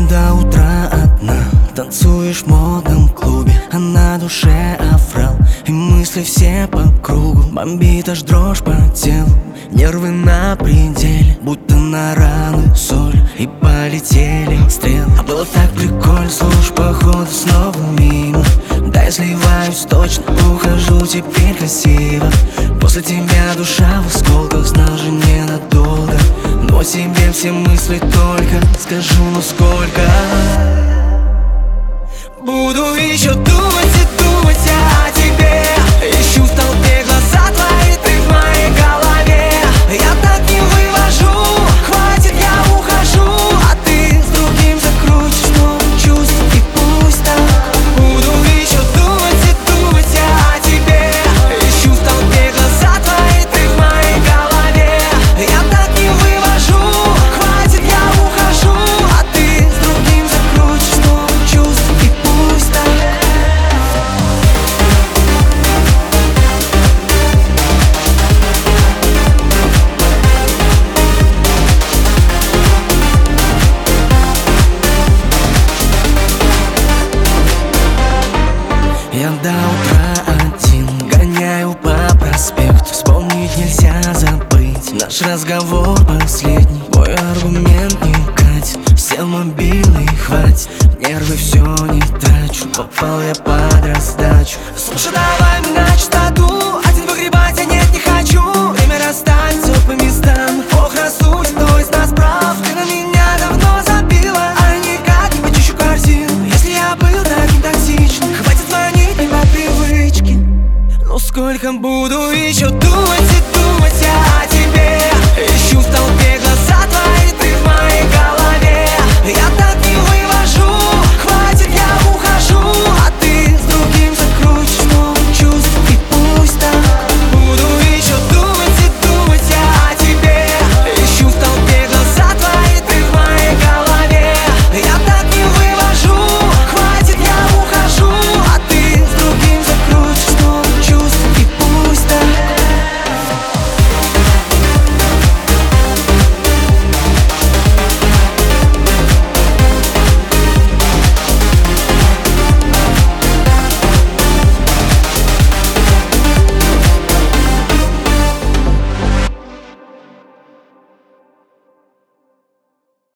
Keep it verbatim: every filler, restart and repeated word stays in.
до утра одна, танцуешь в модном клубе, а на душе аврал, и мысли все по кругу. Бомбит аж дрожь по телу, нервы на пределе, будто на раны соль, и полетели стрелы. А было так прикольно, слушай, походу снова мимо. Да я сливаюсь точно, ухожу теперь красиво. После тебя душа в осколках, знал же ненадолго. Но о себе все мысли только, скажу, ну сколько. Буду еще думать и думать о тебе. Ищу в толпе глаза твои, ты в моей голове. Я так не вывожу, хватит, я ухожу, а ты с другим закрутишь новые чувства, и пусть так. Буду еще думать и думать о тебе. Ищу в толпе глаза твои, ты в моей голове. Я так не вывожу, хватит, я ухожу, а ты с другим закрутишь новые чувства, и пусть так. Я до утра один гоняю по проспекту. Вспомнить нельзя, забыть наш разговор последний. Мой аргумент не катит, сел мобильный, хватит. Нервы все не трачу, попал я под раздачу. Слушай, давай